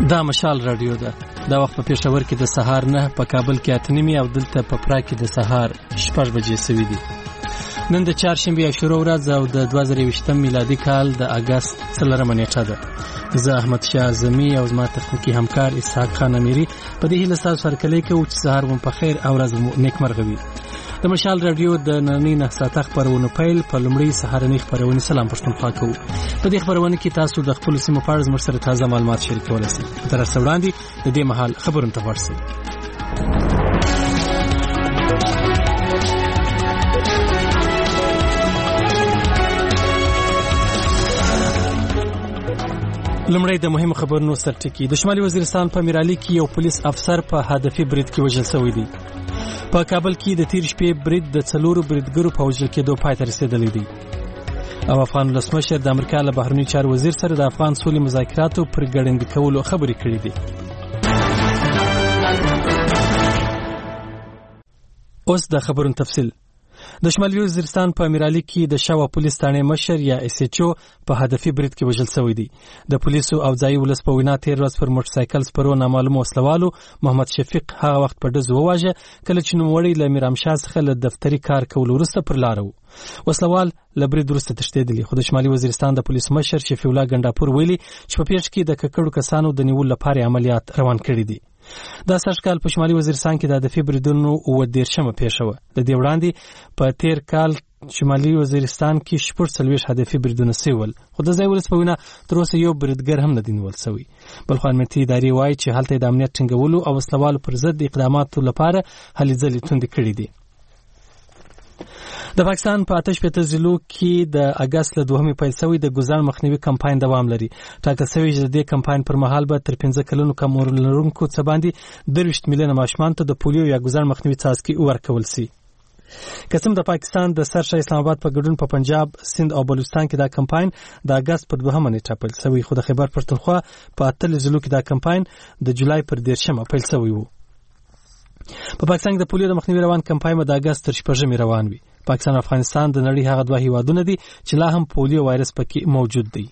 دا مشال رادیو ده. دا وخت په پېښور کې د سهار 9، په کابل کې 8:30 او دلته په پرا کې د سهار 6 بجې سوي دي. نن د چهارشنبې عاشورا ورځ او د 2020 میلادي کال د اگست 4 نیټه ده. زه احمد شاه اعظمي او زما تخنیکی همکار اسحاق خان امیری په دې هیله تاسو سره کلی کوو چې سهار مو په خیر او ورځ مو نیکمرغه وي. د مشال رادیو د نننۍ 9 ساعته خپرونو پیل په لومړۍ سهارنۍ خپرونې سلام پښتونخوا کوو. په دې خپرونه کې تاسو د خپل سیمو په اړه زموږ سره تازه معلومات شریکولی شئ. تر اوسه وړاندې د دې مهال خبرونه ته ورسئ. لومړی د مهمو خبرونو سرټکی. د شمالي وزیرستان په میرالي کې یو پولیس افسر په هدفي برید کې وژل شوی دی. په کابل کې د تیر شپې برید د 4 بریدګرو په وژل کېدو پای ته رسېدلی دی. او افغان ولسمشر د امریکا له بهرني چارو وزیر سره د افغان سولې مذاکراتو پر ګړندي کولو خبرې کړې دي. اوس د خبرونو تفصیل. د شمالي وزیرستان په میرالي کې د شاوه پولیس تانې مشر یا اس ایچ او په هدفي برید کې وژل شوی دی. د پولیسو او ځایي ولس په وینا تیر ورځ پر موټرسایکل سپرو نامعلومو وسلوالو محمد شفیق هغه وخت په ډزو وواژه کله چې نوموړی له میرامشاه څخه له دفتري کار کولو وروسته پر لاره و. وسلوال له برید وروسته تښتېدلي، خو د شمالي وزیرستان د پولیس مشر شفیع الله ګنډاپور ویلي چې په پیښ کې د ککړو کسانو د نیولو لپاره عملیات روان کړي دي. دا سږکال په شمالي وزیرستان کې د هدفي بریدونو 30مه پیښه وه. د دې وړاندې په تیر کال شمالي وزیرستان کې 46 هدفي بریدونه سوي ول، خو د ځای ولس په وینا تر اوسه یو بریدګر هم نه دی نیول سوی. بلخو امنیتي ادارې وایي چې هلته د امنیت ټینګولو او وسلوالو پر ضد اقداماتو لپاره هلې ځلې توندې کړي دي. د پاکستان په آتش فشان ضلعو کې د اگست له 2 پیل شوی د ګزار مخنیوي کمپاین دوام لري. ټاکل شوی چې د دې کمپاین پر مهال به تر 15 کلونو کم عمر لرونکو څخه باندې 23 میلیونه ماشومان ته د پولیو یا ګزار مخنیوي څاڅکي ورکول شي. قسم د پاکستان د سرشاه اسلام آباد په ګډون په پنجاب، سند او بلوچستان کې دا کمپاین د اگست په 2 نیټه پیل شوی، خو د خیبر پښتونخوا په 8 ضلعو کې دا کمپاین د جولای پر 13 پیل شوی و. په پاکستان کې د پولیو د مخنیوي روان کمپاین د اگست تر 6 روان وي. پاکستان او افغانستان د نړۍ هغه دوه هیوادونه دي چې لا هم پولیو وایرس پکې موجود دی.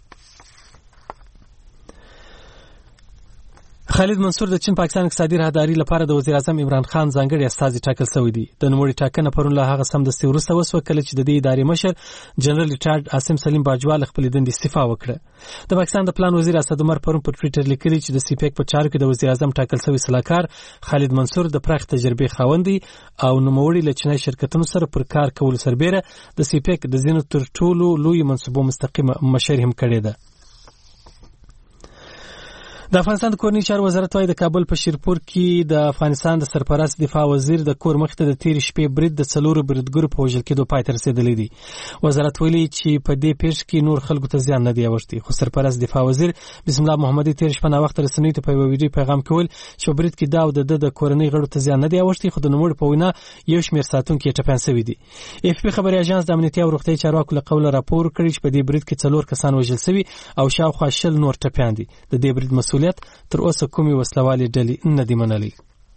خالد منصور د چین پاکستان اقتصادي راهداري لپاره د وزیر اعظم عمران خان ځانګړي استازي ټاکل شوی دی. د نوموړي ټاکنه پرون له هغه سمدستي وروسته وسوه کله چې د دې ادارې مشر جنرال ریټایرډ عاصم سلیم باجوا له خپلې دندې استعفا وکړه. د پاکستان د پلان وزیر اسد عمر پرون په ټویټر لیکلي چې د سیپیک په چارو کې د وزیر اعظم ټاکل شوی صلاحکار خالد منصور د پراخ تجربې خاوند دی او نوموړي له چینایي شرکتونو سره پر کار کولو سربېره د سیپیک د ځینو تر ټولو لوی منصبو مستقیمه مشر هم کړې ده. د افغانستان د کورنۍ چارو وزارت وايي د کابل په شیرپور کې د افغانستان د سرپرست دفاع وزیر د کور مخې ته د تیر شپې برید د 4 بریدګرو په وژل کېدو پای ته رسېدلی دی. وزارت ویلي چې په دې پیښه کې نور خلکو ته زیان نه دی اوښتی، خو سرپرست دفاع وزیر بسم الله محمدي تیر شپه ناوخته رسنیو ته په یو ویډیو پیغام کې ویل چې په برید کې دا او د کورنۍ غړو ته زیان نه دی اوښتی، خو د نوموړي په وینا یو شمېر ساتونکي ټپیان شوي دي. اف پی خبري اژانس د امنیتي او روغتیايي چارواکو له قوله راپور کړی چې په دې برید کې 4 کسان وژل شوي او شاوخوا 20 نور ټپیان دي. د دې برید مسؤلیت تر اوسه کومې وسلوالې ډلې نه دي منلي.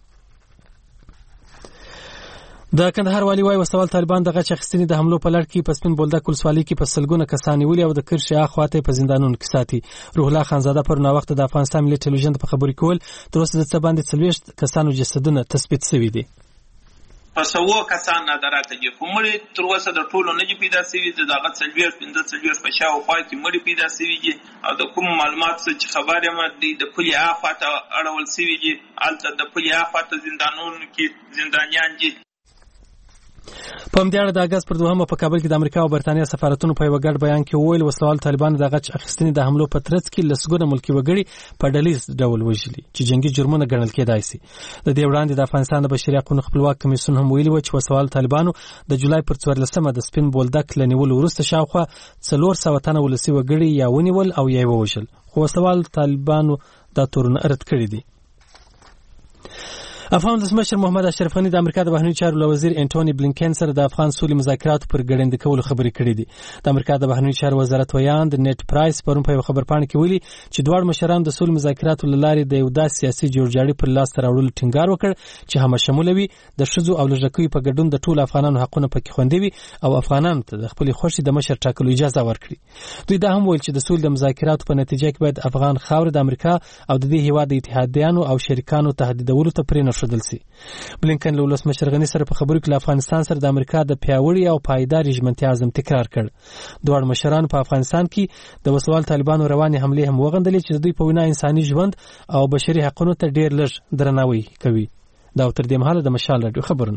د کندهار والی وايي وسوال طالبان د غچ اخیستنې د حملو په لړ کې په سپین بولدک ولسوالۍ کې په سلګونه کسان نیولي او د کرشي اخواته په زندانونو کې ساتي. روح الله خانزاده پر نو وخت د افغانستان ملي ټلویزیون په خبري کول تر اوسه د څه باندې 40 کسانو جسدونه تثبیت شوي دي. پس وو کسان نادراته دي خو مړي تر اوسه د ټولو نه پیدا شوي دي. دغه 40 په شاوخوا کې مړي پیدا شوي دي او د کوم معلومات چې خبره مده د پولي آفات اړول شوي دي. البته د پولي آفات زندانونو کې زندانیان دي. په همدې اړه د اگست پر 2 په کابل کې د امریکا او برتانیا سفارتونو په یو ګډ بیان کې وویل وسوال طالبان د غچ اخیستنې د حملو په ترڅ کې لسګونه ملکي وګړي په ډلیز ډول وژلي چې جنگي جرمونه ګڼل کېدای شي. د دې وړاندې د افغانستان د بشري حقوقو خپلواک کمیسیون هم ویلي و چې وسوال طالبانو د جولای پر 14 د سپین بولدک لنیول وروسته شاوخوا 400 تنه ولسي وګړي یا ونیول او یا وژل، خو وسوال طالبانو دا تورونه رد کړی دي. افغان ولسمشر محمد اشرف غني د امریکا د بهرنیو چارو وزیر انټونی بلینکن سره د افغان سولې مذاکراتو پر ګړندي کولو خبرې کړې دي. د امریکا د بهرنیو چارو وزارت ویاند نیټ پرایس پرون په خبرپاڼه کې ویلي چې دوه مشران د سولې مذاکراتو لارې د یو داسې سیاسي جوړجاړي پر لاس راوړلو ټینګار وکړ چې همشموله وي، د ښځو او لږکیو په ګډون د ټولو افغانانو حقونه پکې خوندي وي او افغانانو ته د خپل خوښي د مشر ټاکلو اجازه ورکړي. دوی دا هم ویل چې د سولې د مذاکراتو په نتیجه کې باید افغان خاور د امریکا او د دې هیواد د اتحادیانو او شریکانو تهدیدولو ته پرې نه ښودل شي. بلینکن له ولسمشر غني سره په خبرو کې له افغانستان سره د امریکا د پیاوړي او پایدار ژمنتیا عزم تکرار کړ. دوه مشران په افغانستان کې د وسوال طالبانو رواني حمله هم وغندلې چې دوی په وینا انساني ژوند او بشري حقوقو ته ډېر لږ درناوی کوي. دا تر دې مهاله د مشال رادیو خبرونه.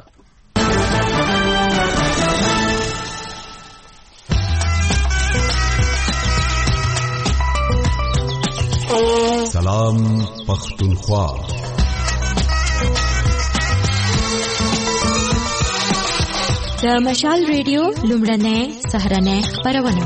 سلام پختونخوا. د مشال ریډیو لومړنۍ سهارنۍ خپرونه.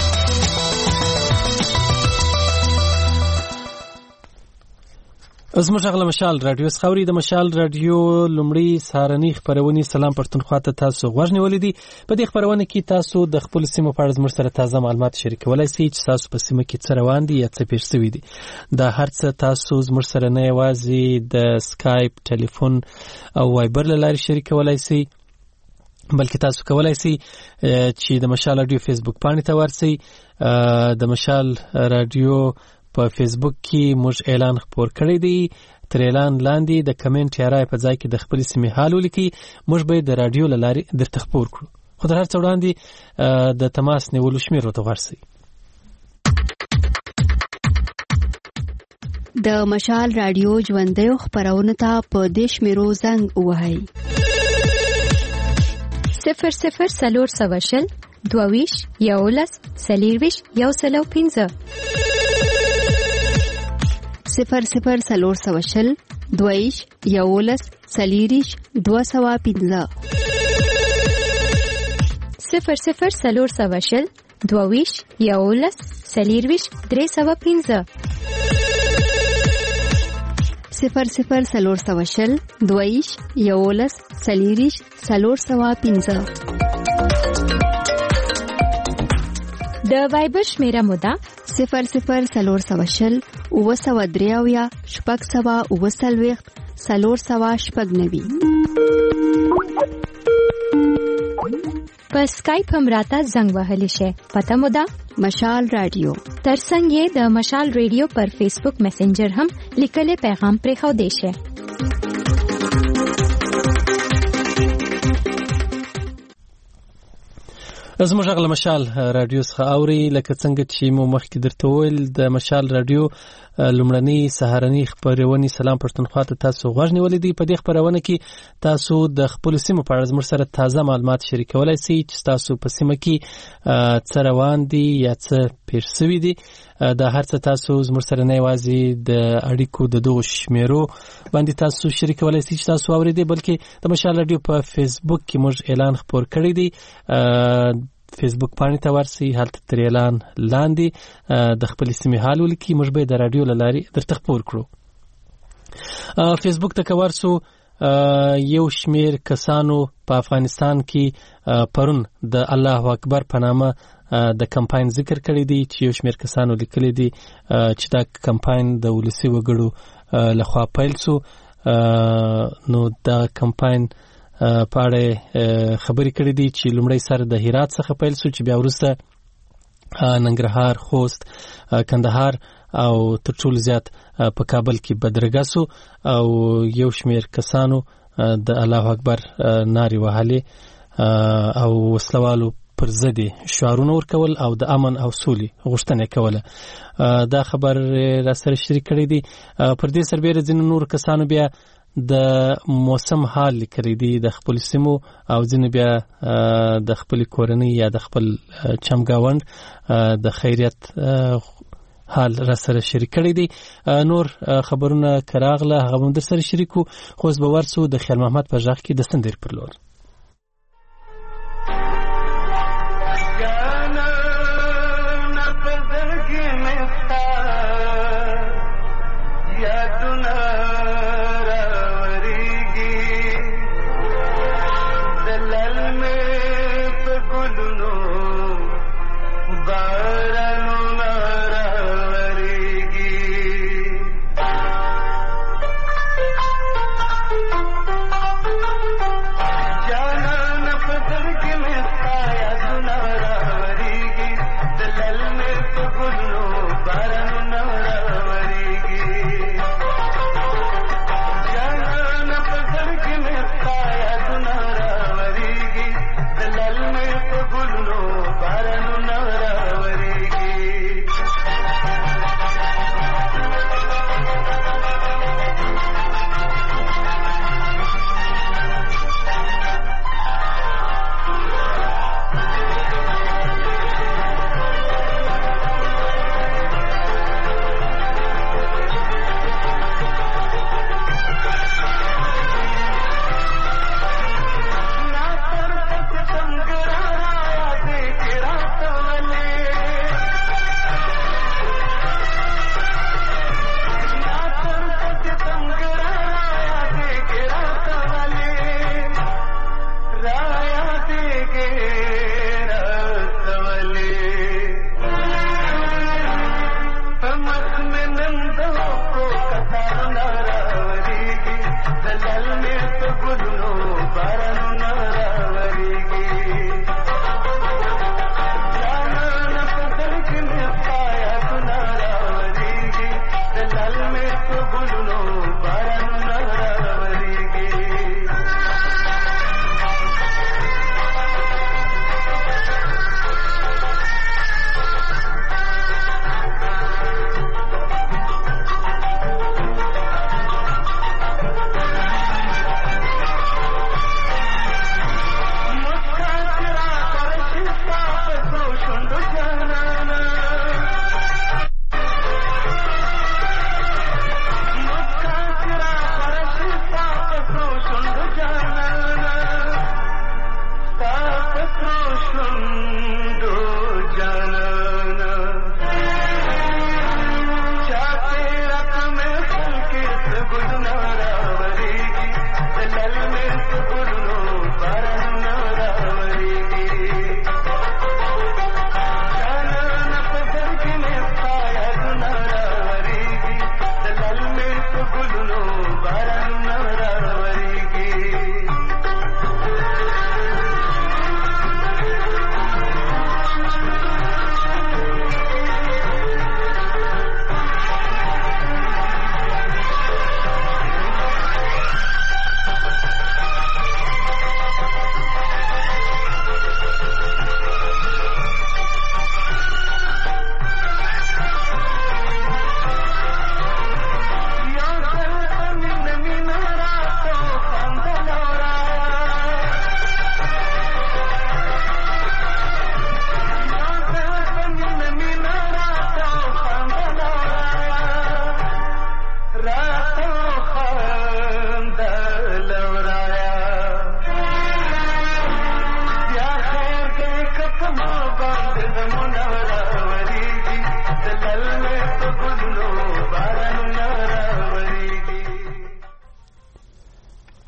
زموږ غل مشال رادیو خوري د مشال رادیو لومړی سهارنۍ خبرونه سلام پښتونخوا ته تاسو غوښنه ولیدي. په دې خبرونه کې تاسو د خپل سیمه په اړه زموږ سره تازه معلومات شریکولای شئ چې تاسو په سیمه کې څه روان دي یا څه پیښ شوي دي. دا هر څه تاسو زموږ سره نه یوازې د سکایپ، ټلیفون او وایبر لاري شریکولای شئ، بلکې تاسو کولای شئ چې د مشال رادیو فیسبوک باندې ته ورسئ. د مشال رادیو په فیسبوک کې موږ اعلان خپور کړی دی. تر اعلان لاندې د کمنټ یا رائے په ځای کې د خپل سیمې حال ولیکئ. موږ به د رادیو لارې درته خپور کړو. خو تر هر څه وړاندې د تماس نیولو شمېر ورته ورسئ. د مشال رادیو ژوندیو خپرونو ته په دې شمېرو زنګ ووهئ: 00 22 11 40 105 00 22 11 40 205 00 22 11 40 305 00 22 11 40 305. د وایبر شمیره موده 00 903 شپږ سوه اووه څلوېښت 490. په سکایپ هم راته زنګ وهلی شي. پته مو ده مشال رادیو. ترڅنګ یې د مشال رادیو پر فیسبوک میسنجر هم لیکلي پیغام پرېښودی شي. زموږ غل مشال رادیو څخه اوري. لکه څنګه چې مو مخکې درته وویل د مشال رادیو لومړنۍ سهارنۍ خبرونه سلام پښتونخوا ته تاسو غوښنه ولیدي. په دې خبرونه کې تاسو د خپل سیمه په اړه زموږ سره تازه معلومات شریکولای شئ چې تاسو په سیمه کې څه روان دي یا څه پیښ شوي دي. دا هر څه تاسو زموږ سره نه یوازې د اړیکو د دغو شمیرو باندې تاسو شریکولای شئ چې تاسو اورئ، بلکې د مشال رادیو په فیسبوک کې موږ اعلان خپور کړی دی. فیسبوک باندې ته ورسئ، هلته تر اعلان لاندې د خپل سیمې حال ولیکئ. موږ به د رادیو له لارې درته خپور کړو. فیسبوک ته که ورسو، یو شمیر کسانو په افغانستان کې پرون د الله اکبر په نامه د کمپاین ذکر کړی دی چې یو شمیر کسانو لیکلی دی چې دا کمپاین د ولسي وګړو لخوا پیل شو. نو دا کمپاین په اړه خبرې کړې دي چې لومړی سر د هرات څخه پیل شو، چې بیا وروسته ننګرهار، خوست، کندهار او تر ټولو زیات په کابل کې بدرګه شو او یو شمیر کسانو د الله اکبر نارې وهلې او وسلوالو پر ضد شعارونه ورکول او د امن او سولې غوښتنه کوله. دا خبر را سره شریک کړی دی. پر دې سربېره ځینو نور کسانو بیا د موسم حال لیکلی دی د خپل سیمو او ځینې بیا د خپل کورنۍ یا د خپل چمګاوند د خیریت حال را سره شریک کړی دی. نور خبرونه کراغله هغه هم در سره شریکو. خو اوس به ورسو د خیال محمد په غږ کې د سندر پر لور. یا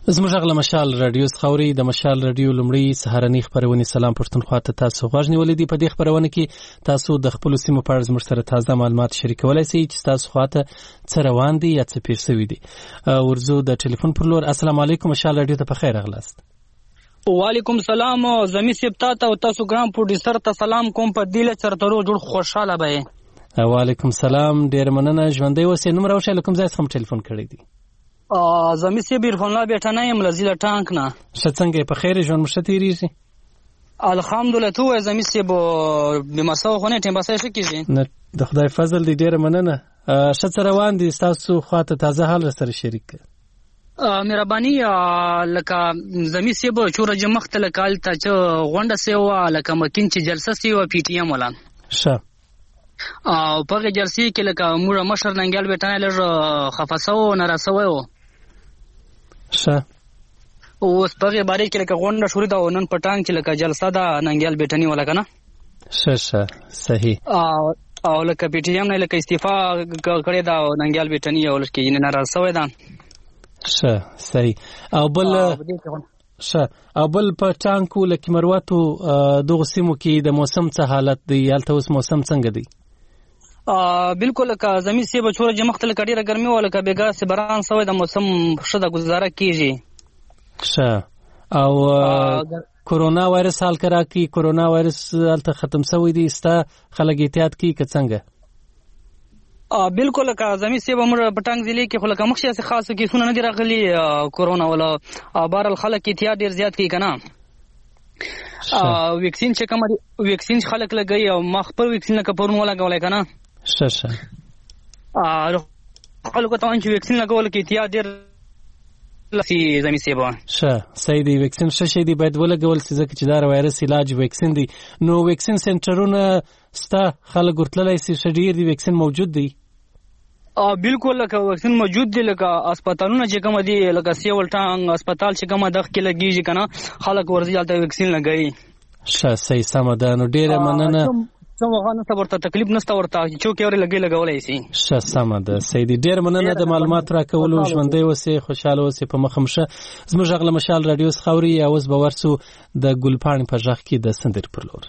زموږ غل مشال رادیو خوري د مشال رادیو لمړی سهارنی خبرونه سلام پښتونخوا ته تاسو غوښنی ولیدي په دې خبرونه کې تاسو د خپل سیمو په اړه زموږ سره تازه معلومات شریکولای شئ چې تاسو خواته څه روان دي یا څه پیر شوی دي. ورزو د ټلیفون پر لور. السلام علیکم مشال رادیو ته په خیر راغلاست. وعلیکم سلام زمي سپتا ته او تاسو ګرام پروډوسر ته سلام کوم په دیله چرترو جوړ خوشاله به. وعلیکم سلام ډیر مننه ژوندۍ اوسې. نوم راوښه کوم ځای څخه ټلیفون کړی دی؟ زمي سي بیرخون الله بیٹا نه يم لزیله ټانک نه. څنګه په خیر ژوند مشتيريږي؟ الحمدلله تو زمي سي بو بمسو خونه ټیم باسه شي کیږي. د خدای فضل دی ډیر مننه. شت روان دي تاسو خواته تازه حال سره شریک. مهرباني لکه زمي سي بو چورج مختل کال ته چې غونډه سي و لکه مکین چې جلسه سي و پی ټی ایم ولا شه او په جلسې کې لکه موږ مشر ننګال بیٹانه لږ خفاسو ناراسو شه اوس په باره کې لکه غونډه شروع ده نن پټانګ چې لکه جلسه ده ننګال بیٹانی ولا کنه شه صحیح او لکه پی ټی ایم نه لکه استعفا کړی دا ننګال بیٹانی او لکه یې ناراسو ده شه صحیح او بل شه او بل په ټانکو لکه مرواتو دغه سیمو کې د موسم څه حالت دی؟ یالته اوس موسم څنګه دی؟ بالکل که زمي سي بچور جمختل کډیره ګرمي ولا که بیګا سي باران سوی د موسم شته گزاره کیږي. ښه او کورونا وایرس حال کرا کی کورونا وایرس الته ختم سوی دی استا خلک احتیاط کی که څنګه؟ بالکل که زمي سي بمر پټنګ ضلع کې خلک مخشه سي خاصه کې سونه نه دی راغلي کورونا ولا بار الخلق احتیاط ډیر زیات کی کنه. ویکسین چې کوم ویکسین خلک لګي او مخبر ویکسین نه کپورن ولا غولای کنه. شه خلکو ته چې ویکسین لګول کې احتیاط ډیر لسی زمي سي بو. شه صحیح دی ویکسین شه دی باید ولګول چې ځکه چې دا وایرس علاج ویکسین دی. نو ویکسین سنټرونه ستا خلک ورتللی سي شډیر دی ویکسین موجود دی؟ بالکل لکه ویکسین موجود دی لکه هسپتالونه چې کوم دي لکه سیول ټانګ هسپتال چې کوم دغه کې لګیږي کنه خلک ورځي حالت ویکسین لګي. شه صحیح سم ده. نو ډیره مننه. څو وغانه ورته تکلیف نشته ورته چې څوک یې لګولای شي. شه سم ده صحیح دی. ډیر مننه د معلومات راکولو. ژوندۍ اوسې خوشاله اوسې په مخمشه. زموږ غل مشال رادیو خوري یا اوس به ورسو د ګلپاڼې په ځخ کې د سندر پر لور.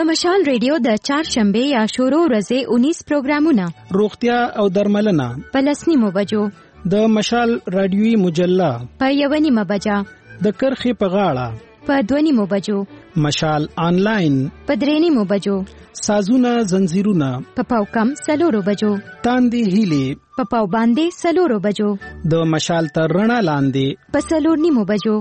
د مشال ریډیو د چهارشنبه یا شورو ورځې 19 پروګرامونه، روغتیا او درملنه په 10 بجو، د مشال رادیوي مجله په 1 بجه، د کرخي په غاړه په 2 بجو، مشال آنلاین په 3 بجو، سازونه زنجیرونه په پاوکم 4 بجو، تاندې هیلې په پاو باندې 4 بجو، د مشال تر رڼا لاندې په 4 بجو.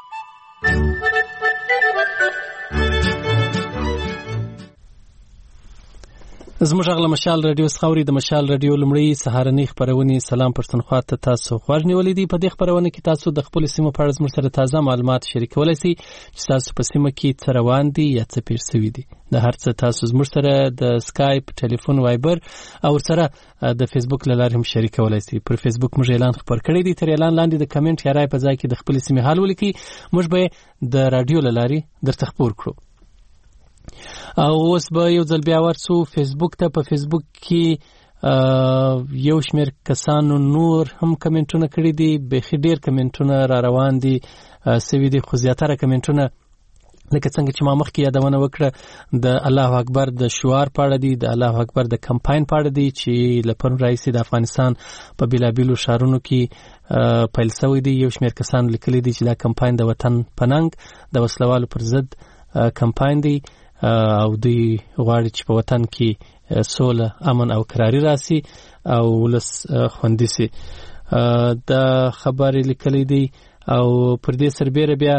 زموږ غل مشال رادیو سخوري د مشال رادیو لمړی سهارنی خبرونه سلام پښتونخوا ته تاسو خوښ نیولې دي. په دې خبرونه کې تاسو د خپل سیمه په اړه زموږ سره تازه معلومات شریکولای شئ چې تاسو په سیمه کې څه روان دي یا څه پیر شوي دي. د هر څه تاسو زموږ سره د سکایپ، ټلیفون، وایبر او سره د فیسبوک لاره هم شریکولای شئ. پر فیسبوک موږ اعلان خبر کړی دی، تر اعلان لاندې د کمنټ یا رائے په ځای کې د خپل سیمه حال ولیکئ، موږ به د رادیو لاري درته خبر کړو. او اوس به یو ځل بیا ورسو فیسبوک ته. په فیسبوک کې یو شمېر کسانو نور هم کمنټونه کړي دي، بېخي ډېر کمنټونه را روان دي سوي دي، خو زیاتره کمنټونه لکه څنګه چې ما مخکې یادونه وکړه د الله اکبر د شعار په اړه دي، د الله اکبر د کمپاین په اړه دي چې له پرون راهیسې د افغانستان په بېلابېلو ښارونو کې پیل شوی دی. یو شمېر کسان لیکلي دي چې دا کمپاین د وطن په ننګ د وسلوالو پر ضد کمپاین دی او دوی غواړي چې په وطن کې سوله، امن او قراري راسي او ولس خوندي سي. دا خبرې لیکلې دي او پر دې سربېره بیا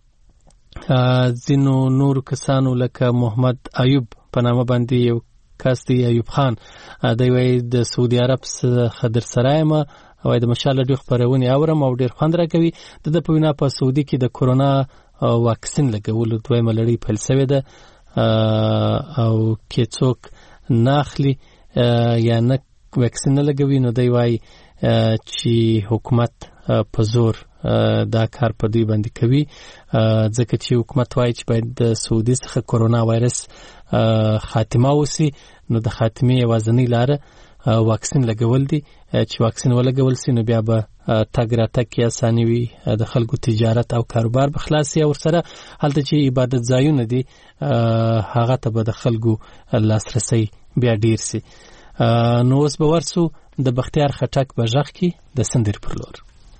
ځینو نور کسانو لکه محمد ایوب په نامه باندې یو کس دی، ایوب خان، دی وایي د سعودي عرب څخه در سره یم او د مشال رادیو خبرونه اورم او ډېر خوند راکوي. د په وینا په سعودي کې د کورونا واکسین لګولو دویمه لړۍ پیل شوې ده او کې څوک نه اخلي یا نه واکسین نه لګوي، نو دی وایي چې حکومت په زور دا کار په دوی باندې کوي، ځکه چې حکومت وایي چې باید د سعودي څخه کورونا وایرس خاتمه وسی، نو د خاتمې یوازینۍ لاره واکسین لګول دي. چې واکسین ولګول سي نو بیا به تګ راتګ کې اساني وي، د خلکو تجارت او کاروبار به خلاص وي، او سره هلته چې عبادت ځایونه دي هغه ته به د خلکو لاسرسی بیا ډیر سي. نو اوس به ورسو د بختیار خټک په غږ کې د سندر پر لور.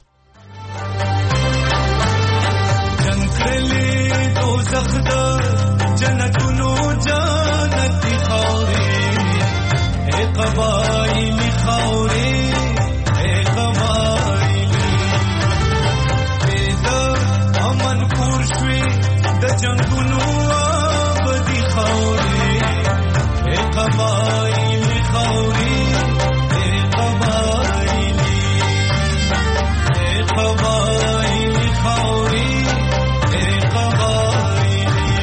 جنگ کړلې دوزخ د جنتونو جنتي خاورې، اے قبایلی خاورې، اے قبایلی د امن کور شوي د جنگونو آبادي خاورې، اے قبایلی خاورې، اے قبایلی، اے قبایلی خاورې، اے قبایلی.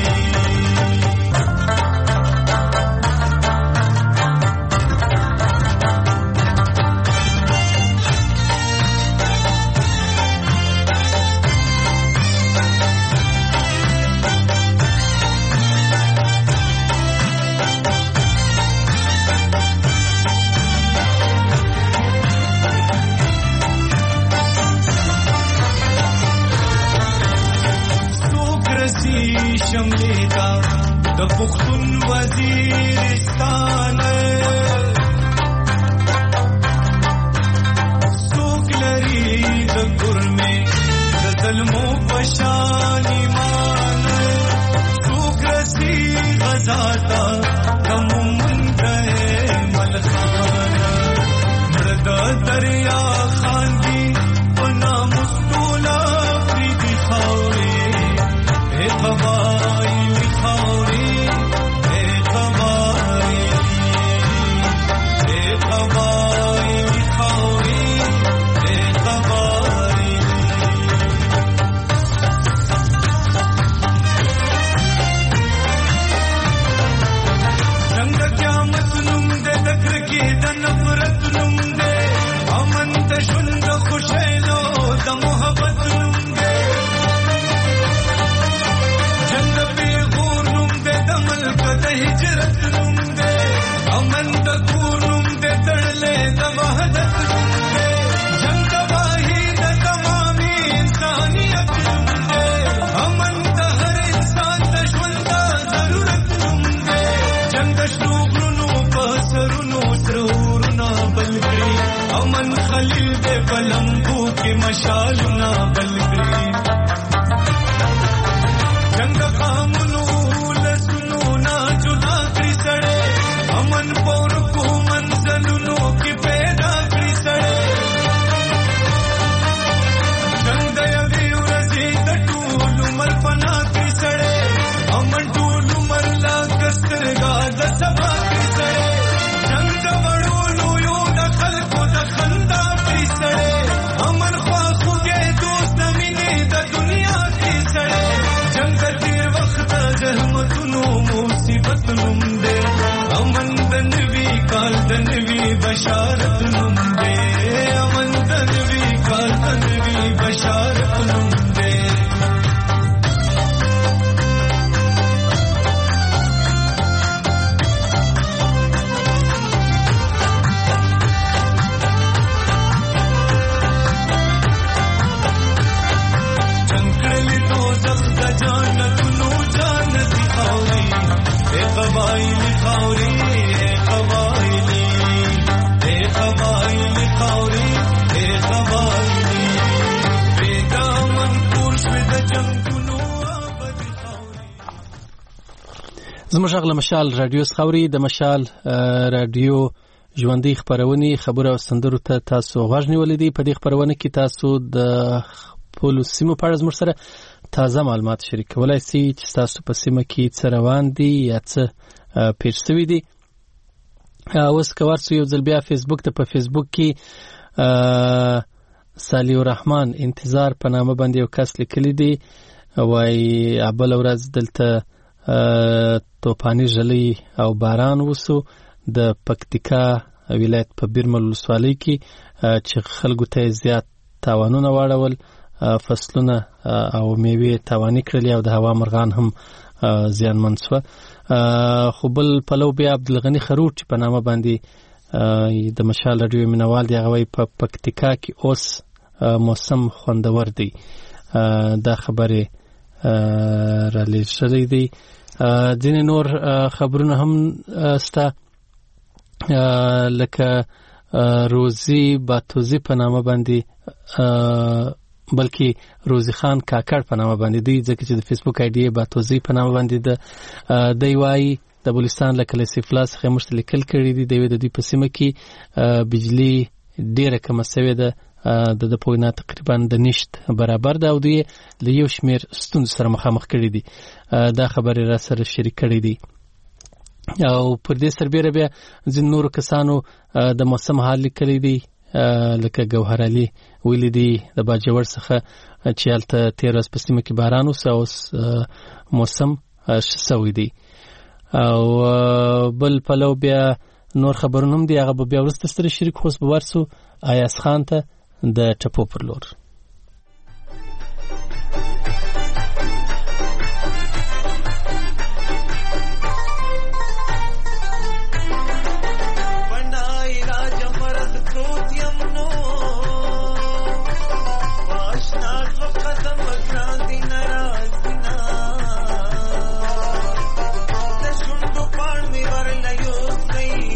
شملیتا د پختون وزیرستان سوک لري د ګرمه د ظلمو پشان ایمان، سوک رسی غزاتا غمون گئے ملخان، مرد دریا خان دی پنا مستولا پریدی خاوری، اے قبائلی خاوری، اے قبائلی، اے قبائلی خاوری، اے قبائلی. جنگ قیامت نوم دے، د کرکې د نفرت نوم دے، امن د دلیل دے بلمبو کے مشالنا بلگی جنگ خامنو لسنو نا جدا کری سڑے امن پور کو منزلنو کی پیدا کری سڑے جنگ دیوی ورزی دٹول مر پنا کری سڑے امن ټول مرلا کسترگا د سبا کری سڑے جنگ دبڑولو یو د خلقو د خندا کری سڑے امن خواخو گے دوست مینی د دنیا کری سڑے جنگ تیر وقت زحمتنو مصیبت نم دے امن دنوی کال دنوی بشارت نم دے امن دنوی کال دنوی بشارت نم دے جنگلی تو زخد جانت نو جانت خاوری اے قبائلی خاوری اے قبائلی اے قبائلی خاوری اے قبائلی بیدامن پورشوی د جنگونو آبادی خاوری. زموږ غږ له مشال رادیو څخه اوري. د مشال رادیو ژوندۍ خپرونې خبرو او سندرو ته تاسو غوږ نیولی دی. په دې خپرونه کې تاسو د خپلو سیمو په اړه زموږ سره تازه معلومات شریک کولی سئ چې ستاسو په سیمه کې څه روان دي یا څه پیښ سوي دي. اوس که ورسو یو ځل بیا فیسبوک ته. په فیسبوک کې صالح الرحمن انتظار په نامه باندې یو کس لیکلی دی، وایي بله ورځ دلته توپاني ژلۍ او باران وسو د پکتیکا ولایت په بیرمل ولسوالۍ کې چې خلکو ته زیات تاوانونه واړول، فصلونه او میوې تاواني کړلې او د هوا مرغان هم زیانمن شوه. خو بل پلو بیا عبدالغني خروټ په نامه باندې د مشال راډیو مینوال دی، هغه وایي په پکتیکا کې اوس موسم خوندور دی. دا خبرې رالیږلې دی. ځینې نور خبرونه هم سته، لکه روزي باتوزي په نامه باندې، بلکې روزي خان کاکړ په نامه باندې دی، ځکه چې د فیسبوک آیډي باتوزي په نامه باندې ده. دی وایي د بلوچستان له کلي سیفلا څخه موږ ته لیکل کړي دي. د دوی په سیمه کې بجلي ډېره کمه سوې ده، د په وینا تقریبا د نشت برابر ده، او دوی له یو شمېر ستونزو سره مخامخ کړي دي. دا خبرې را سره شریک کړي دي. او پر دې سربیره بیا ځینو نورو کسانو د موسم حال لیکلی دی، لکه ګوهر علي ویلي دي د باجوړ څخه چې هلته تېره ورځ په سیمه کې باران وسو، اوس موسم ښه سوی دی. او بل پلو بیا نور خبرونه هم دي، هغه به بیا وروسته سره شریک. خو اوس به ورسو ایاز خان ته د ټپو پر لور.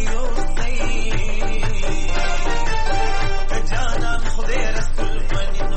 Money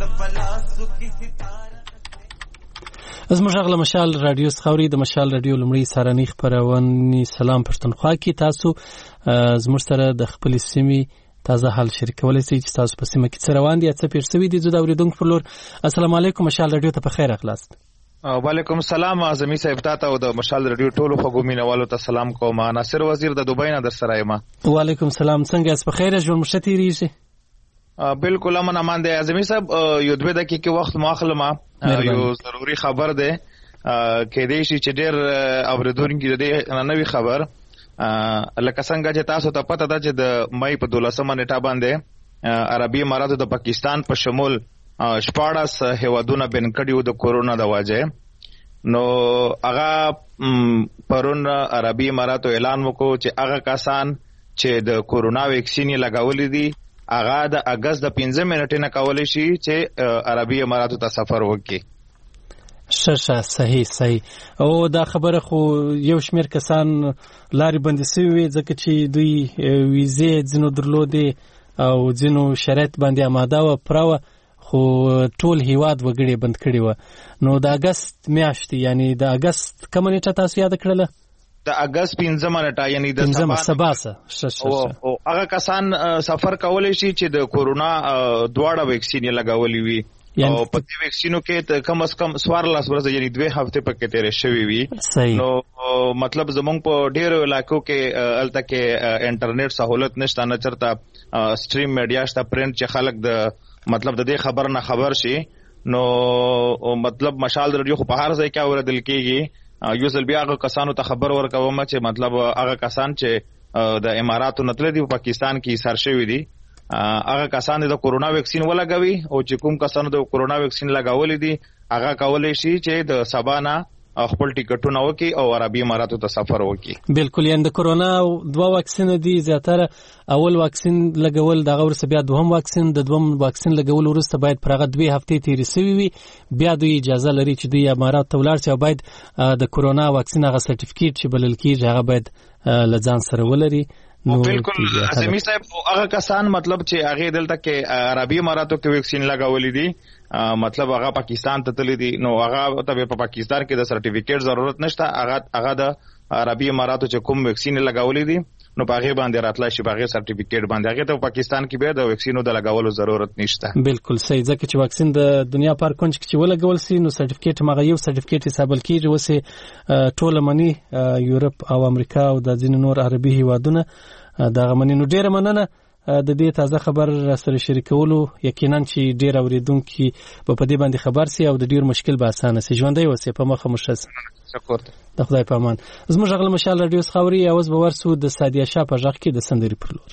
زموږ غږ له مشال رادیو څخه اوري. د مشال رادیو لومړی سهارنۍ خپرونې سلام پښتونخوا کې تاسو زموږ سره د خپلې سیمې تازه حال شریکولی شئ چې تاسو په سیمه کې څه روان دي یا څه پېښ شوي دي. زه د اورېدونکو په لور السلام علیکم مشال رادیو ته په خیر راغلاست. وعلیکم السلام اعظمي صاحب تاسو او د مشال رادیو ټولو خوږو مینوالو ته سلام کوم. ناصر وزیر د دوبۍ نه در سره یم. وعلیکم السلام. څنګه یاست؟ په خیر ژوند مو ښه تېرېږي؟ بالکل امن امان دی اعظمي صاحب. یو 2 دقیقې وخت مواخلم. یو ضروري خبر دی کېدای شي چې ډېر اورېدونکي د دې نوې خبر لکه څنګه چې تاسو ته پته ده چې د مئی په 12مه نیټه باندې عربي اماراتو د پاکستان په شمول 14 هیوادونه بن کړي د کورونا د وجې. نو هغه پرون عربي اماراتو اعلان وکړو چې هغه کسان چې د کورونا ویکسین لګولې دي هغه د اگست د 15 منټې نه کولی شي چې عربي اماراتو ته سفر وکړي. ښه صحیح. او دا خبره خو یو شمېر کسان لارې بندې شوي وي ځکه چې دوی ویزې ځینو درلودې او ځینو شرایط باندې آماده وه پوره وه خو ټول هیواد وګړي بند کړي وه. نو د اګست میاشتې یعنی د اګست کومه نیټه تاسو یاده کړله؟ د اګست 15مه نیټه یعنی د سبا او هغه کسان سفر کولی شي چې د کورونا دواړه ویکسین لګولې وي او په دې ویکسینو کې کم از کم 14 ورځې یعنی 2 هفته پکې تیرې شوې وي. نو مطلب زمونږ په ډېرو علاقو کې الته کې انټرنیټ سہولت نشته نه چرته سټریم میډیا شته پرنٹ چې خلک د مطلب د دې خبر نه خبر شي. نو مطلب مشال رادیو خو په هر ځای کې اوریدل کېږي. یو ځل بیا هغه کسانو ته خبر ورکوم چې مطلب هغه کسان چې د اماراتو نه تللي دي په پاکستان کې ایثار شوي دي هغه کسان د کورونا ویکسین ولګوي او چې کوم کسانو د کورونا ویکسین لګولې دي هغه کولی شي چې د سبا نه خپل ټیکټونه وکړي او عربي اماراتو ته سفر وکړي. بالکل. یعنی د کورونا 2 واکسین دي زیاتره اول واکسین لګول دغه ورسره بیا دوهم واکسین د دوم واکسین لګول ورسته باید پر هغه 2 هفته تیرې شوي وي بیا دوی اجازه لري چې دوی امارات ته ولاړ شي او باید د کورونا واکسین هغه سرټیفیکیټ چې بلل کېږي هغه باید له ځان سره ولري. بالکل اعظمي صاحب هغه کسان مطلب چې هغه دلته کې عربي اماراتو کې ویکسین لګولې دي مطلب هغه پاکستان ته تللی دي نو هغه ته په پاکستان کې د سرټیفیکیټ ضرورت نشته. هغه د عربي اماراتو چې کوم ویکسین لګولې دي نو په هغه باندې راتلای شي په هغه سرټیفیکیټ باندې هغه ته پاکستان کې به د ویکسینو د لګولو ضرورت نشته. بالکل صحیح. ځکه چې واکسین د دنیا په هر کونج کې چې ولګول شي نو سرټیفیکیټ مغه یو سرټیفیکیټ حسابل کېږي. وسه ټول منی یورپ او امریکا او د ځینو نور عربي هیوادونه دغه منی. نو ډیره مننه د دې تازه خبر سره شریکولو. یقینا چې ډیر اوریدونکي په دې باندې خبر سي او د ډیر مشکل به اسانه سي. ژوندۍ اوسئ په مخه مشز. شکر د خدای په امان. زموږ غل مشال رادیو خاوري اوس به ورسو د سادیه شاه په ځخ کې د سندري پر لور.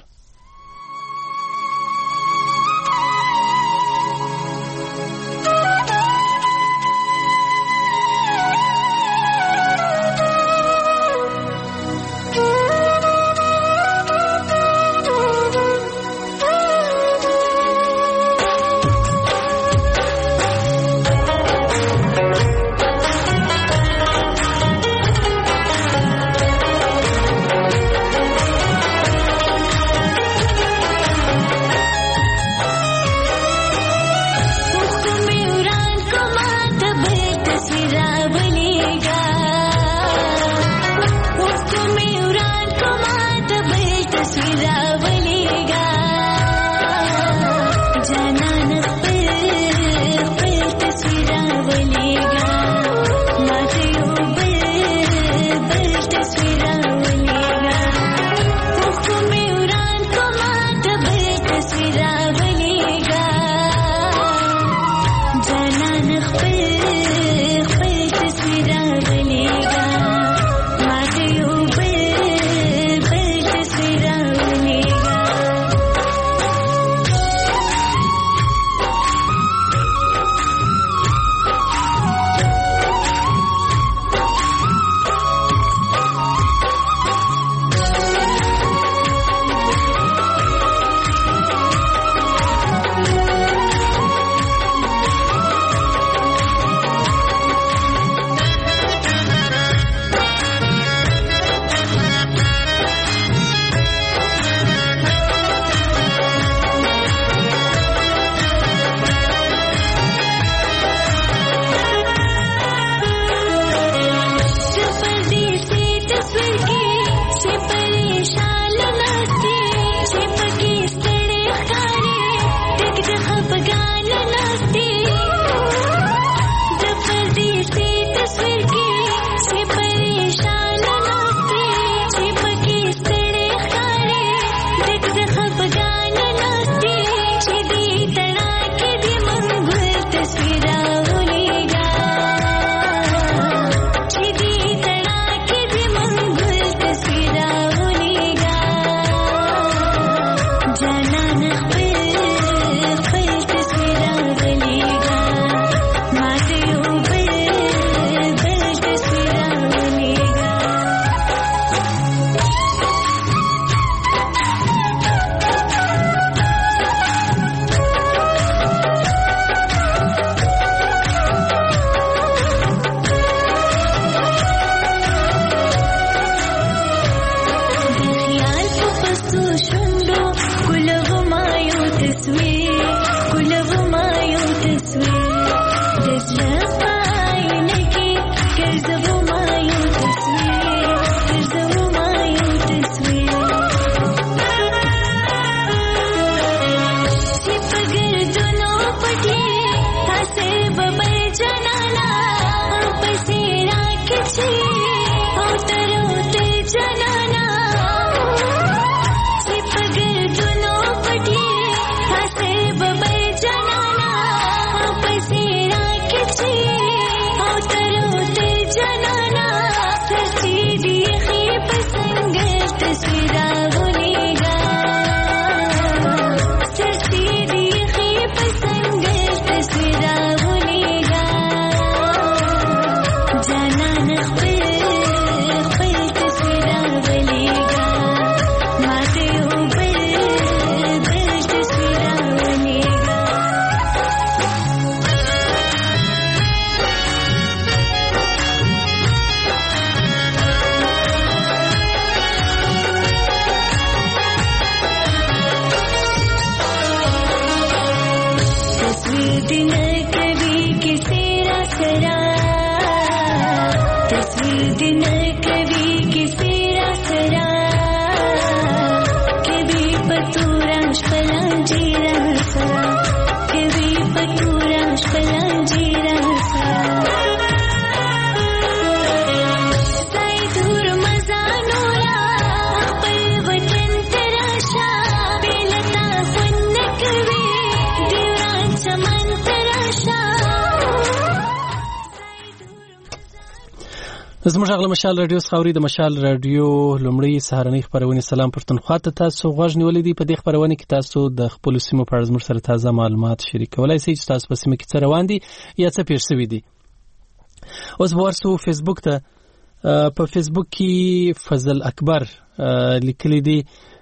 زموږ غل مشال رادیو خاوري د مشال رادیو لومړی سهارنۍ خبرونه سلام پښتونخوا ته تاسو غوږ نیولې دي. په دې خبرونه کې تاسو د خپل سیمو په اړه زموږ سره تازه معلومات شریکولای شئ چې تاسو په سیمه کې څه روان دي یا څه پیښ شوي دي. اوس ورسو فیسبوک ته. په فیسبوک کې فضل اکبر لیکلي دي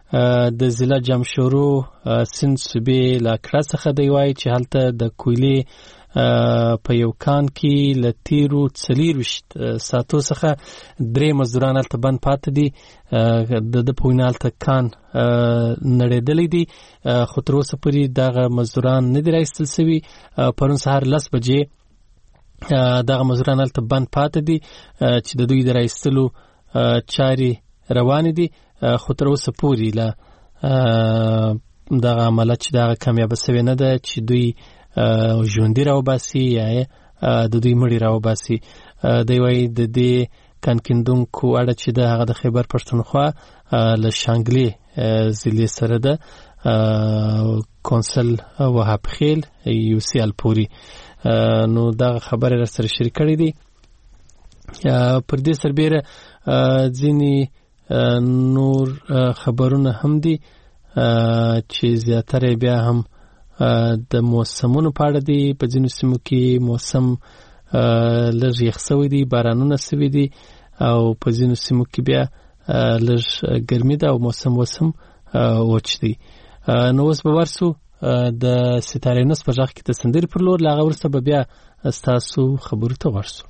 د ضلع جمشورو سند صوبې لا کړه څخه دی وایي چې هلته د کویلې په یو کان کې لتیرو 24 ساتو څخه 3 مزدوران هلته بند پاتې دي. د پوینال ته کان نړېدلی دي خو تر اوسه پورې دغه مزدوران نه دي راایستل شوي. پرون سهار 10 بجې دغه مزدوران هلته بند پاتې دي چې د دوی د راایستلو چارې روانې دي خو تر اوسه پورې له دغه عمله چې دغه کامیابه شوې نه ده چې دوی ژوندي راوباسي یا د دوی مړي راوباسي. دی وایي د دې کانکیندونکو اړه چې د هغه د خیبر پښتونخوا له شانګلې ضلع سره ده کونسل وهاب خیل یوسی الپوري نو دغه خبره را سره شریک کړې دي. پر دې سربیره ځینې نور خبرونه هم دي چې زیاتره بیا هم د موسمونو په اړه دي. په ځینو سیمو کې موسم لږ یخ شوی دی، بارانونه شوي دي او په ځینو سیمو کې بیا لږ ګرمي ده او موسم وچ دی. نو اوس به ورسو د ستاره نس په ځخ کې د سندري پر لور لاغه ورسته به بیا تاسو خبرو ته ورسو.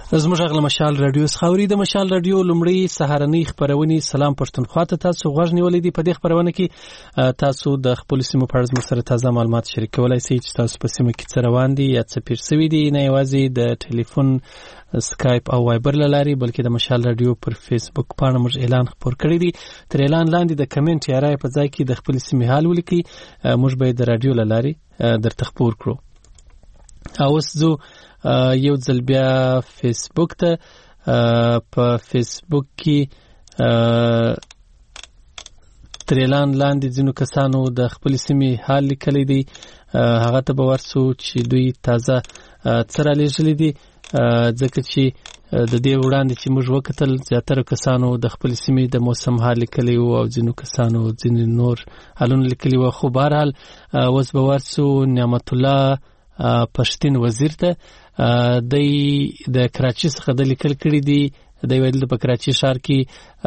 زموږ غل مشال رادیو خاوري د مشال رادیو لومړی سهارنۍ خبرونه سلام پښتونخوا ته تاسو غوږ نیولې دي. په دې خبرونه کې تاسو د خپل سیمو په اړه سره تازه معلومات شریکولای شئ چې تاسو په سیمه کې څه روان دي یا څه پیر شوي دي، نه یوازې د ټلیفون، سکایپ او وایبر لاري بلکې د مشال رادیو پر فیسبوک باندې موږ اعلان خبر کړی دی. تر اعلان لاندې د کمنټ یا رائے په ځای کې د خپل سیمه حال ولیکئ، موږ به د رادیو لاري درته خبر کړو. اوس زه یو ځل بیا فیسبوک ته په فیسبوک کې تر اعلان لاندې ځینو کسانو د خپل سیمې حال لیکلی دی. هغه ته به ورسو چې دوی تازه څه رالیږلي دي، ځکه چې د دې وړاندې چې موږ وکتل زیاتره کسانو د خپل سیمې د موسم حال لیکلی و او ځینو کسانو ځینې نور حالونه لیکلي و. خو بهرحال اوس به ورسو نعمت الله پښتین وزیر ته. دی د کراچي څخه د لیکل کړي دي. دی ویل په کراچي ښار کې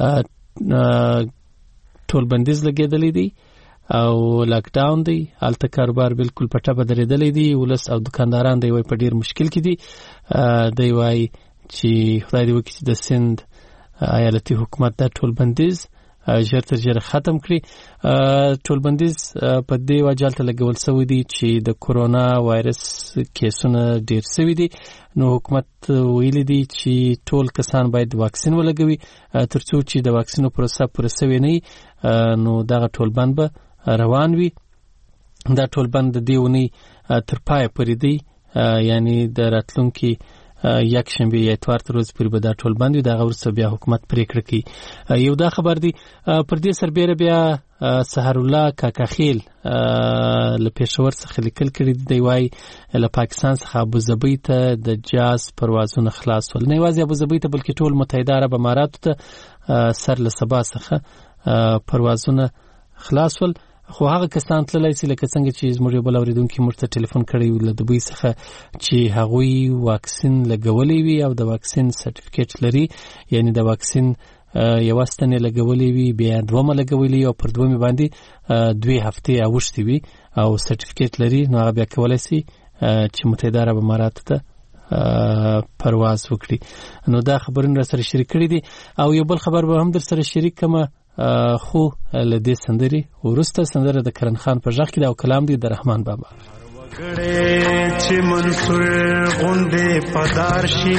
ټول بندیز لګېدلی دی او لاک ډاون دی، هلته کاروبار بالکل په ټپه درېدلی دی. ولس او دکانداران دی وایي په ډېر مشکل کې دي. دی وایي چې خدای دې وکړي چې د سند ایالتي حکومت دا ټول بندیز ژر تر ژره ختم کړي. ټول بندیز په دې وجه هلته لګول شوی دی چې د کورونا وایرس کیسونه ډېر شوي دي، نو حکومت ویلي دی چې ټول کسان باید واکسین ولګوي. تر څو چې د واکسینو پروسه پوره شوې نه وي نو دغه ټول بند به روان وي. دا ټول بند د دې اونۍ تر پایه پورې دی، یعنی د راتلونکي یک شنبه یا اتوار تر ورځې پورې به دا ټول بند وي. دغه وروسته بیا حکومت پریکړه کوي. یو دا خبر دی. پر دې سربیره بیا سحر الله کاکاخیل له پېښور څخه لیکل کړي دی. وایي له پاکستان څخه ابوظبي ته د جاز پروازونه خلاص ول. نه یوازې ابوظبي ته بلکې ټول متحده عرب اماراتو ته سر له سبا څخه پروازونه خلاص ول. خو هغه کسان تللی سي لکه څنګه چې زموږ یو بل اورېدونکي موږ ته ټلیفون کړی و له دوبۍ څخه چې هغوی واکسین لګولی وي او د واکسین سرټیفیکیټ لري، یعنی د واکسین یوه ستنې لګولی وي بیا دومه لګولی او پر دومې باندې 2 هفتې اوښتې وي او سرټیفیکیټ لري، نو هغه بیا کولی سي چې متحده عرب اماراتو ته پرواز وکړي. نو دا خبرونه را سره شریک کړي دي. او یو بل خبر به هم در سره شریک کړم. خو له دې سندرې وروسته سندره د کرن خان په غږ کې او کلام دی د رحمان بابا. وګړې چې منصور غوندې پدار شي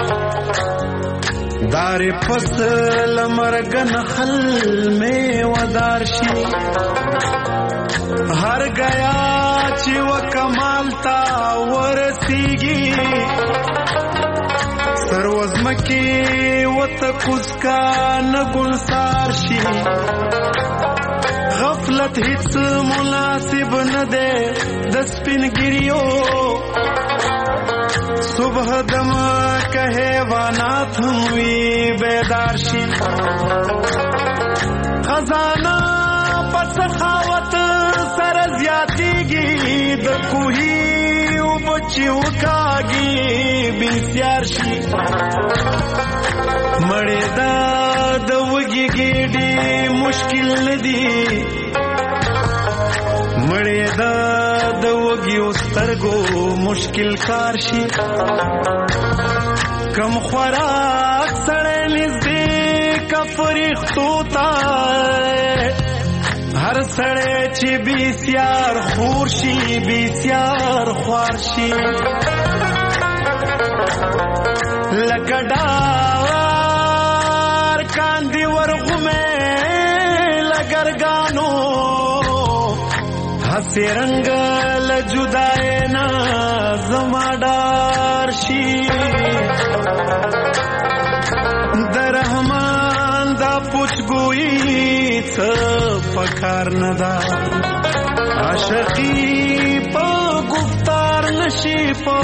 دار فصل مرګن خل می ودار شي هر گیا چې وکمال تا ورسیږي سروزمکی وتکوز کا نګلسار شي غفلت هیڅ مناسب نه ده د سپینګریو صبح دم کہے وانات ہوئی بیدار شي خزانہ پس خاوت سر زیاتیږي د کوهي او بچیو کاږي بسیار شي مړې دا د وګي ګډي مشکل ندي مړې دا د وګي سترګو مشکل کار شي کم خوراک سړې نږدې کفریختو تا هر سړې چې بسیار خور شي بسیار خوار شي لګډار کاندي ورغمه لګرګانو هسې رنگ لجدای نا زمادار شي در رحمان دا پوچګوئی څه پکار ندا عاشقی په گفتار نشي په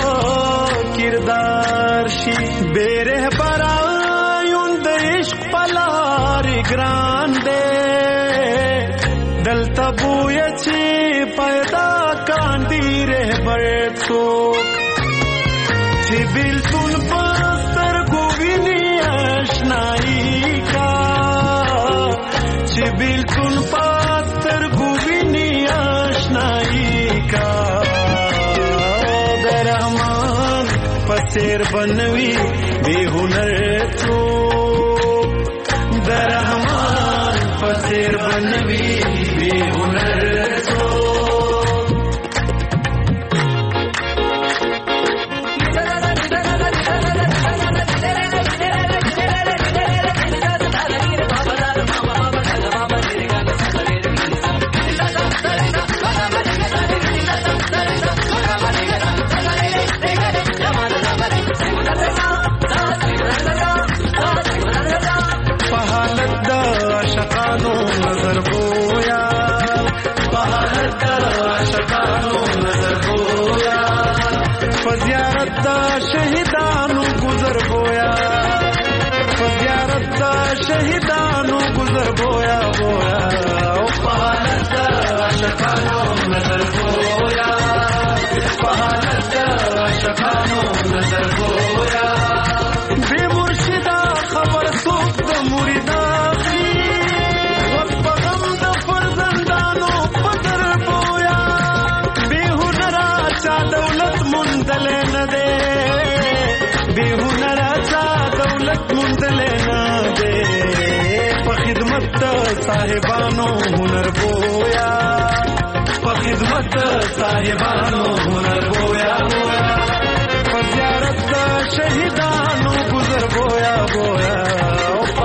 کردار شي بیره برایون د عشق پلار ګران دے دلته بوی چې پیدا کاندي رهبر څوک چې بیلتون پستر ګوینی آشنایی کا چې بیلتون پستر ګوینی آشنایی کا درمان پس څیر بنوي بے هنر څوک د رحمان په څیر بنوي بے هنر څوک شهیدانو گزر بویا بویا او پالت عاشقانو نظر بویا پالت عاشقانو نظر بویا بے مرشدہ خبر سوک د مریدا اخلی وقت بغم د فرزندانو پدر بویا بے هنرا چا دولت مندل نه دے بے هنرا چا دولت مندل نه صاحبانو هنر بویا په خدمت صاحبانو هنر بویا بویا په زیارت شهیدانو گزر بویا بویا او په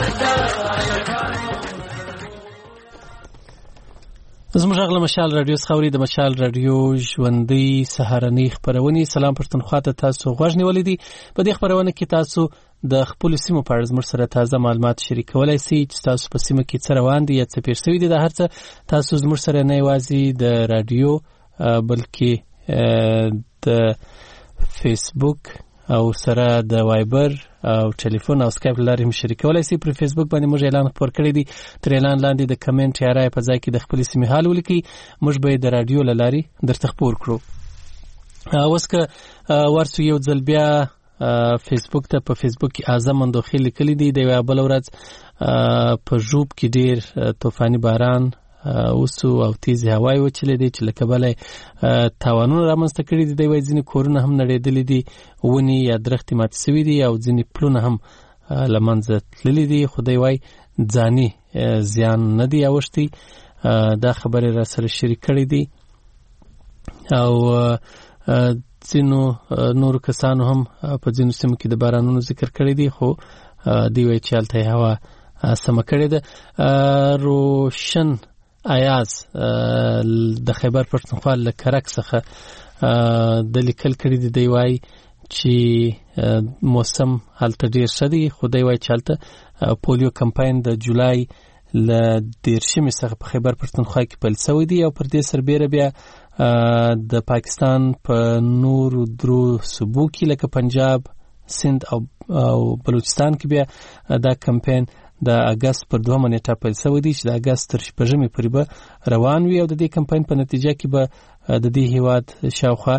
زموږ غږ له مشال رادیو څخه اوري د مشال رادیو ژوندۍ سهارنۍ خپرونې سلام پښتونخوا ته تاسو غوږ نیولې دي په دې خپرونه کې تاسو د خپل سیمو په اړه زموږ سره تازه معلومات شریکولای شئ چې تاسو په سیمه کې څه روان دي یا څه پیښ شوي دي دا هر څه تاسو زموږ سره نه یوازې د رادیو بلکې د فیسبوک او سره د وایبر او ټلیفون او سکایپ لارې هم شریکولای شئ. پر فیسبوک باندې موږ اعلان خپور کړی دی. تر اعلان لاندې د کمنټ یا رائے په ځای کې د خپل سیمې حال ولیکئ. موږ به د رادیو لارې درته خپور کړو. اوس که ورسو یو ځل بیا فیسبوک ته په فیسبوک کې اعظم اندوخې لیکلي دي. د یوه بله ورځ په ژوب کې ډېر طوفاني باران اوسو او تیزې هوای وچلې دي چې له کبله تاوانونه رامنځته کړي دي. د یوه ځینې کورونه هم نړېدلي دي، ونې یا درختې ماتې سوي دي او ځینې پلونه هم له منځه تللي دي، خو دی وایي ځاني زیان نه دی اوښتی. دا خبرې را سره شریک کړي دي او ځینو نورو کسانو هم په ځینو سیمو کې د بارانونو ذکر کړی دی، خو دوی وایي چې هلته یې هوا سمه کړې ده. روشن ایاز د خیبر پښتونخوا له کرک څخه د لیکل کړي دي. دی وایي چې موسم هلته ډېر ښه دی، خو دی وایي چې هلته پولیو کمپاین د جولای له 13 څخه په خیبر پښتونخوا کې پیل شوی دی او پر دې سربیره بیا د پاکستان په نورو درو صوبو کې لکه پنجاب، سند او بلوچستان کې بیا دا کمپاین د اگست پر 2 نیټه پیل شوی دی چې د اگست تر 15 پورې به روان وي او د دې کمپاین په نتیجه کې به د دې هیواد شاوخوا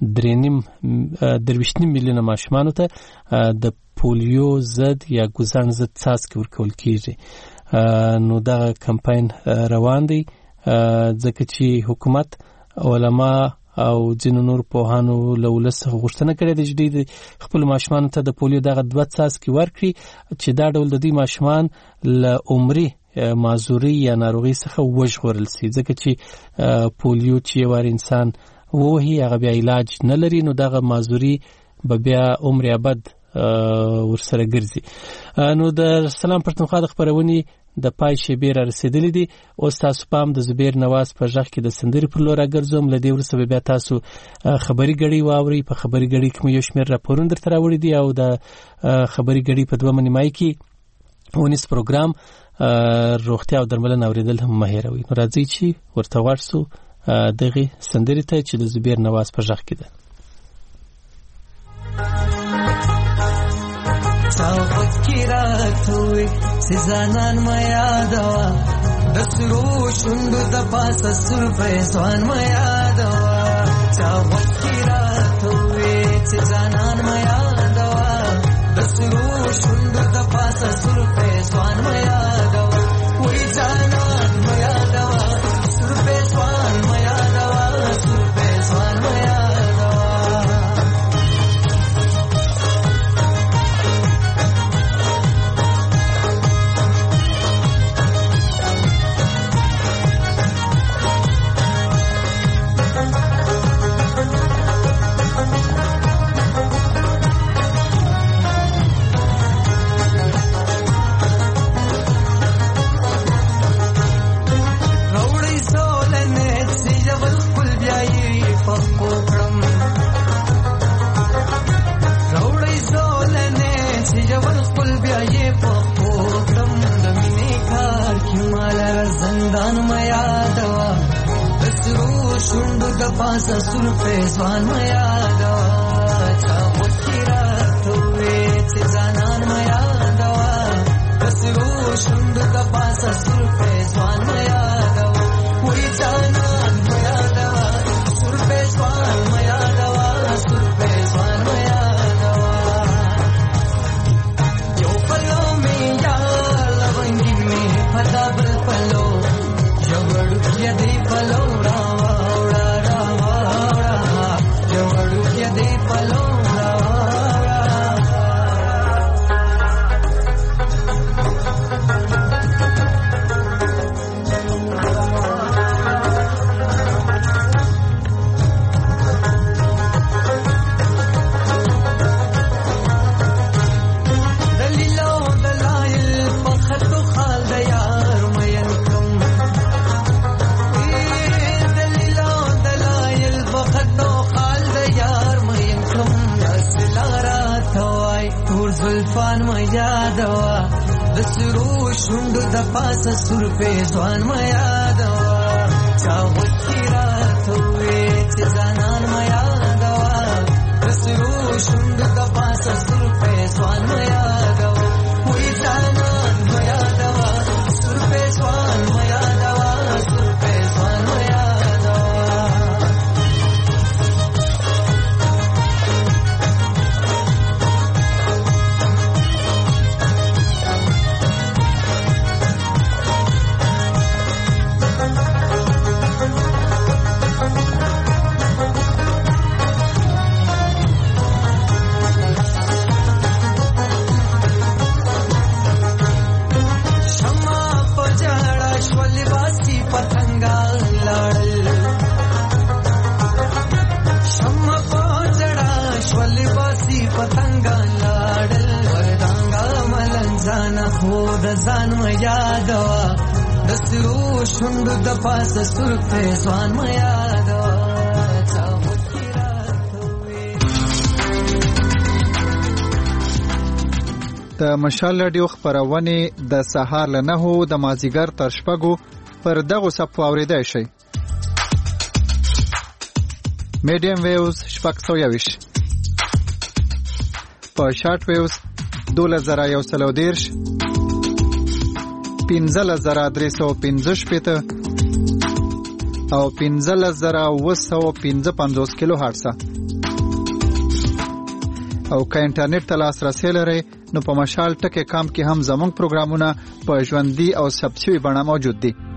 3.2 میلیونه ماشومانو ته د پولیو ضد یا ګوزن ضد څاڅکي ورکول کیږي. نو دا کمپاین روان دی ځکه چې حکومت، علما او ځینو نور پوهانو له ولس څخه غوښتنه کړې ده چې دوی د خپلو ماشومانو ته د پولیو دغه 2 څاڅکي ورکړي چې دا ډول د دوی ماشومان له عمري معذوري یا ناروغي څخه وژغورل شي، ځکه چې پولیو چې یو وار انسان ووهي هغه بیا علاج نه لري، نو دغه معذوري به بیا عمر ابد ورسره ګرځي. نو د سلام پښتونخوا د خپرونې د پای شیبې را رسېدلې دي. اوس تاسو پام د زبیر نواز په غږ کې د سندرې پر لور راګرځوم. له دې وروسته بیا تاسو خبري ګړۍ واورئ. په خبري ګړۍ کې مو یو شمېر راپورونه درته راوړي دي او د خبري ګړۍ په 2 نیمایي کې ونیس پروګرام روغتیا او درملنه اورېدل هم مه هېروئ. نو راځئ چې ورته غوږ سو دغې سندرې ته چې د زبیر نواز په غږ کې ده. فکراتوي سزانان ما یادوا د سرو شوندو د پاسه سر فیضان ما یادوا چا فکراتوي سزانان ما یادوا د سرو شوندو د پاسه سر فیضان ما یادوا وای جانان ما یادوا سر فیضان ما یادوا سر فیضان ما یادوا د پاسه سور پیزوان میا دوا چا وکیرا توې چې ځانان میا دوا بسرو شوند د پاسه سور پیزوان میا دوا وې ځانان میا دوا سور پیزوان میا دوا سور پیزوان میا دوا یو پلو می یا لونګي می پتا بل پلو جوړ کې دی پلو شوندو د پاسه سور پیزوان میا دوا چا وکیرا توې چې ځانان میا دوا بسرو شوندو د پاسه سور پیزوان میا دوا وې ځانان میا دوا سور پیزوان میا دوا سور پیزوان میا ځان میا دوا دسرو شوند د پاسه سور پیزوان میا دوا چا وکیرا د مشال رادیو خبرونه د سهار له 9 د مازیګر تر شپږو پر دغه صفو اوریدای شي. میډیم ویوز شپږ 120 په شارټ ویوز 2130 15315 او 15955 کیلو هرتز او که انټرنیټ ته لاسرسی لرئ نو په مشال ټکی کام کې هم زموږ پروګرامونه په ژوندۍ او ثبت شوي بڼه موجود دي.